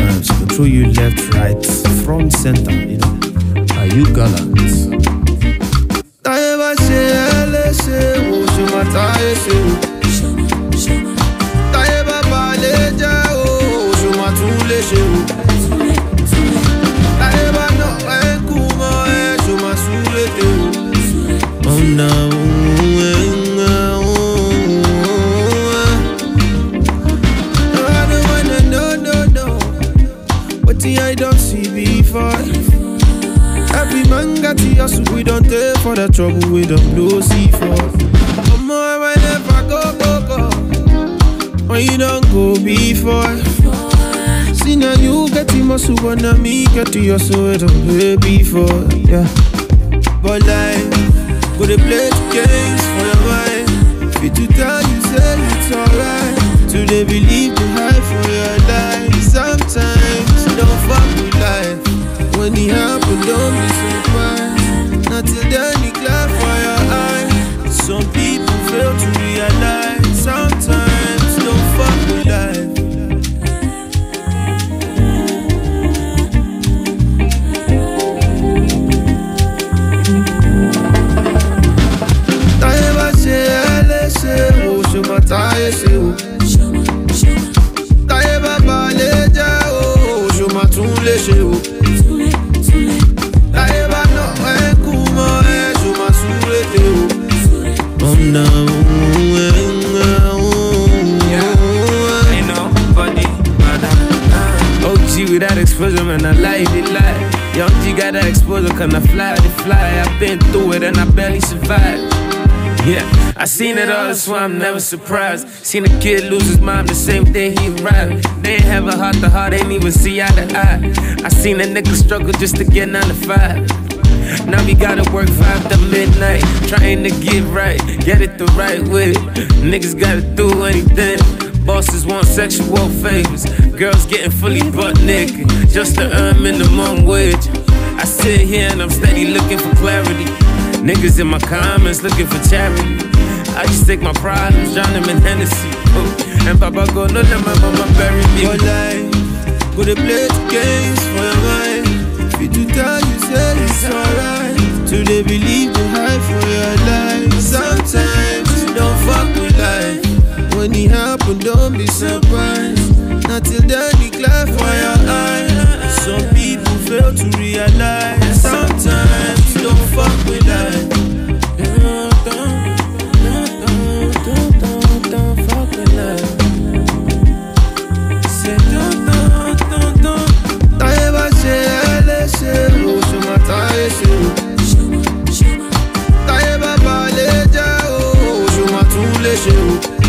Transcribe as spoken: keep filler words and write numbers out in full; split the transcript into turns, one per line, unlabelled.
times, she control you left, right, front, center, you know. Are you gallant? Oh no. I don't see before. Every man got the hustle, we don't take for the trouble, we don't blow see for. Come on, I never go, go, go. When you don't go before. See now you get the muscle, but now me get the hustle, we don't play before. Yeah. But life, go to play the games for your mind. Fit to tell you, say it's alright. Do they believe the hype for your life? Sometimes don't fuck with life. When it happen, don't be surprised. Not till then you clap for your eyes. Some people fail to realize. Sometimes don't fuck with life. Taeba se ele se o se mataye se o. Taeba baleja o se matun le se o. Taeba no e kuma e se masure te o. Oh no. Ain't nobody but I. O G without exposure, man, I lie, they lie. Young G got that exposure, can I fly, they fly. I've been through it and I barely survived. Yeah, I seen it all, that's why I'm never surprised. Seen a kid lose his mom the same day he arrived. They ain't have a heart to heart, ain't even see eye to eye. I seen a nigga struggle just to get nine to five. Now we gotta work five to midnight, trying to get right, get it the right way. Niggas gotta do anything. Bosses want sexual favors. Girls getting fully butt naked just to earn minimum wage. I sit here and I'm steady looking for clarity. Niggas in my comments looking for charity. I just take my problems, drown them in Hennessy. Oh, and Papa go, no, let my mama bury me. Go life, go to play the games for your mind. Fit to tell you, say it's alright. Till they believe the hype for your life. Sometimes you don't fuck with life. When it happen, don't be surprised. Not till then you clap for your eyes. Some people fail to realize. Sometimes you don't fuck with life. Don't, don't, don't, don't, don't, don't fuck with life. Say don't, don't, don't, don't. Taeba se ele se o se mataye se o. Taeba baleja o se matun le se o.